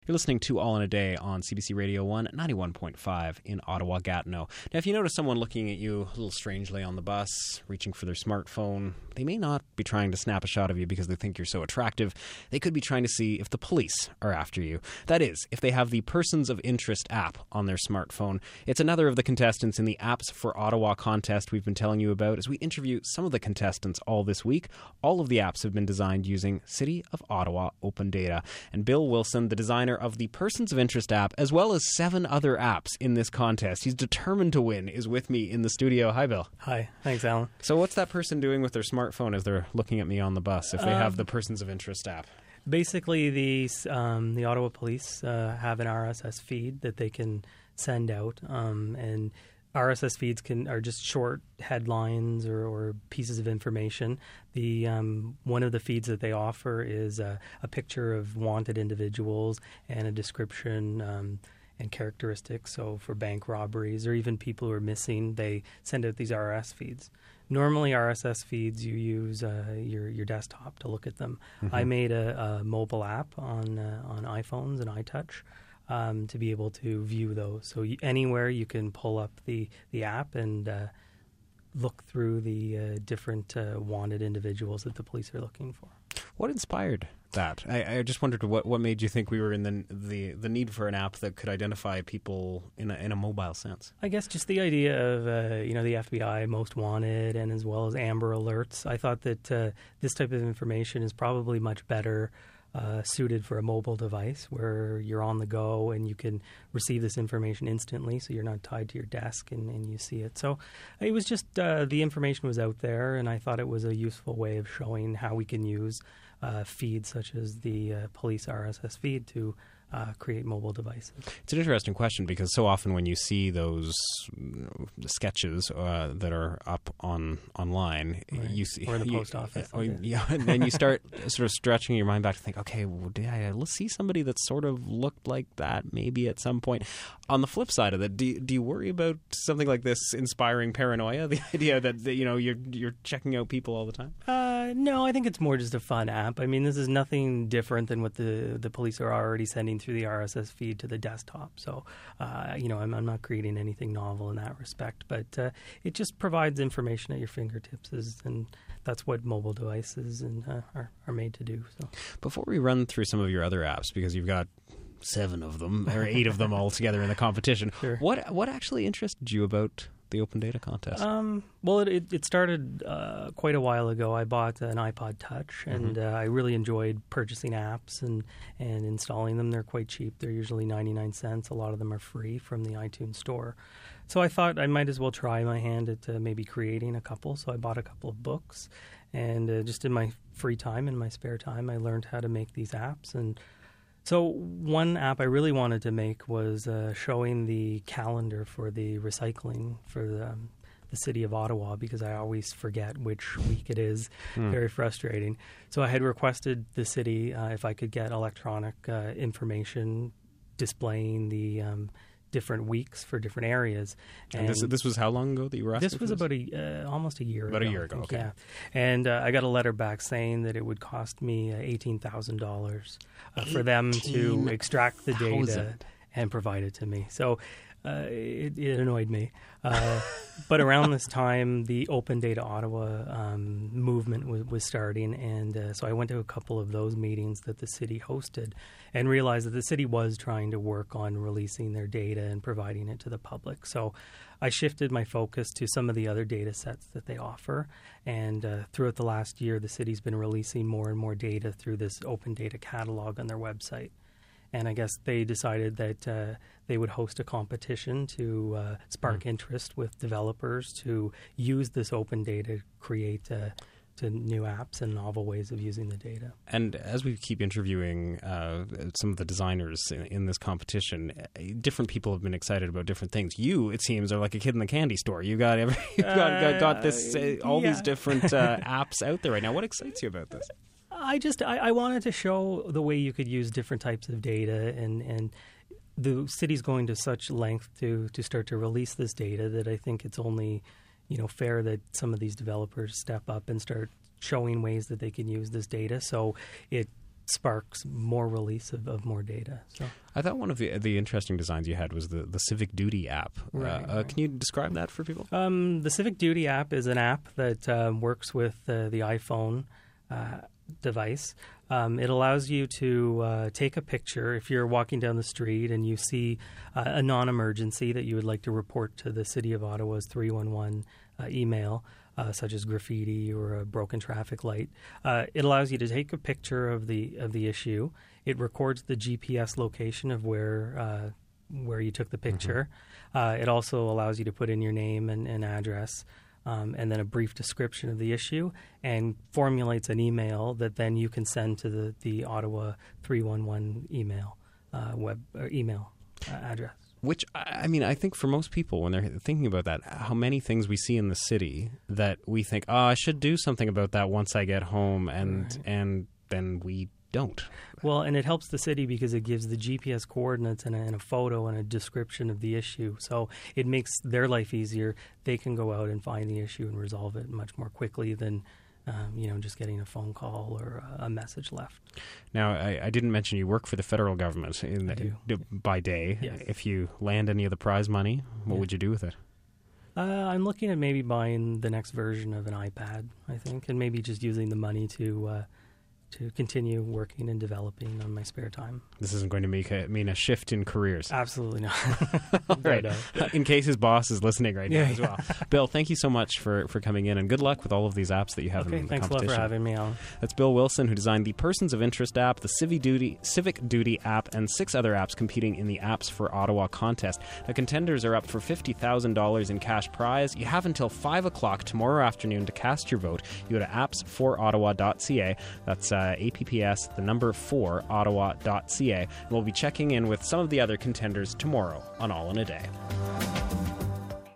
You're listening to All in a Day on CBC Radio 1, 91.5 in Ottawa-Gatineau. Now, if you notice someone looking at you a little strangely on the bus, reaching for their smartphone, they may not be trying to snap a shot of you because they think you're so attractive. They could be trying to see if the police are after you. That is, if they have the Persons of Interest app on their smartphone. It's another of the contestants in the Apps for Ottawa contest we've been telling you about as we interview some of the contestants all this week. All of the apps have been designed using City of Ottawa open data. And Bill Wilson, the designer of the Persons of Interest app, as well as 7 other apps in this contest, he's determined to win, is with me in the studio. Hi, Bill. Hi. Thanks, Alan. So what's that person doing with their smartphone as they're looking at me on the bus if they have the Persons of Interest app? Basically, the Ottawa Police have an RSS feed that they can send out, and RSS feeds are just short headlines or pieces of information. The one of the feeds that they offer is a picture of wanted individuals and a description and characteristics. So for bank robberies or even people who are missing, they send out these RSS feeds. Normally, RSS feeds, you use your desktop to look at them. Mm-hmm. I made a mobile app on iPhones and iTouch to be able to view those. So anywhere you can pull up the app and look through the different wanted individuals that the police are looking for. What inspired that? I just wondered what made you think we were in the need for an app that could identify people in a mobile sense. I guess just the idea of the FBI Most Wanted and as well as Amber Alerts. I thought that this type of information is probably much better suited for a mobile device where you're on the go and you can receive this information instantly, so you're not tied to your desk and you see it. So it was just the information was out there, and I thought it was a useful way of showing how we can use feeds such as the police RSS feed to create mobile devices. It's an interesting question because so often when you see those sketches that are up online, right. you see, or in the post office, and then you start sort of stretching your mind back to think, okay, well, did I see somebody that sort of looked like that maybe at some point? On the flip side of that, do you worry about something like this inspiring paranoia? The idea that you're checking out people all the time? No, I think it's more just a fun app. I mean, this is nothing different than what the police are already sending through the RSS feed to the desktop. So, I'm not creating anything novel in that respect, but it just provides information at your fingertips, and that's what mobile devices are made to do. So, before we run through some of your other apps, because you've got 7 of them or 8 of them all together in the competition, sure. What actually interested you about the open data contest? Well, it started quite a while ago. I bought an iPod Touch, and I really enjoyed purchasing apps and installing them. They're quite cheap. They're usually 99 cents. A lot of them are free from the iTunes store. So I thought I might as well try my hand at maybe creating a couple. So I bought a couple of books, and just in my free time, in my spare time, I learned how to make these apps. And so one app I really wanted to make was showing the calendar for the recycling for the City of Ottawa, because I always forget which week it is. Very frustrating. So I had requested the city if I could get electronic information displaying the different weeks for different areas. And this was how long ago that you were asking? This was about almost a year ago. About a year ago, okay. Yeah. And I got a letter back saying that it would cost me $18,000 for them to extract the data and provide it to me. So it annoyed me. But around this time, the Open Data Ottawa movement was starting, and so I went to a couple of those meetings that the city hosted and realized that the city was trying to work on releasing their data and providing it to the public. So I shifted my focus to some of the other data sets that they offer, and throughout the last year, the city's been releasing more and more data through this open data catalog on their website. And I guess they decided that they would host a competition to spark interest with developers to use this open data to create to new apps and novel ways of using the data. And as we keep interviewing some of the designers in this competition, different people have been excited about different things. You, it seems, are like a kid in the candy store. You got got this all these different apps out there right now. What excites you about this? I wanted to show the way you could use different types of data, and the city's going to such length to start to release this data that I think it's only fair that some of these developers step up and start showing ways that they can use this data. So it sparks more release of more data. So I thought one of the interesting designs you had was the Civic Duty app. Right. Can you describe that for people? The Civic Duty app is an app that works with the iPhone device. It allows you to take a picture if you're walking down the street and you see a non-emergency that you would like to report to the City of Ottawa's 311 email, such as graffiti or a broken traffic light. It allows you to take a picture of the issue. It records the GPS location of where you took the picture. It also allows you to put in your name and address. And then a brief description of the issue, and formulates an email that then you can send to the Ottawa 311 email address. Which, I mean, I think for most people, when they're thinking about that, how many things we see in the city that we think, oh, I should do something about that once I get home, and then we don't. Well, and it helps the city because it gives the GPS coordinates and a photo and a description of the issue. So it makes their life easier. They can go out and find the issue and resolve it much more quickly than just getting a phone call or a message left. Now, I didn't mention you work for the federal government by day. Yes. If you land any of the prize money, what would you do with it? I'm looking at maybe buying the next version of an iPad, I think, and maybe just using the money to continue working and developing on my spare time. This isn't going to mean a shift in careers. Absolutely not. Right. In case his boss is listening right now as well. Bill, thank you so much for coming in, and good luck with all of these apps that you have in the thanks competition. a lot for having me on. That's Bill Wilson, who designed the Persons of Interest app, the Civic Duty app, and 6 other apps competing in the Apps for Ottawa contest. The contenders are up for $50,000 in cash prize. You have until 5 o'clock tomorrow afternoon to cast your vote. You go to appsforottawa.ca. That's APPS, the number 4, Ottawa.ca. And we'll be checking in with some of the other contenders tomorrow on All in a Day.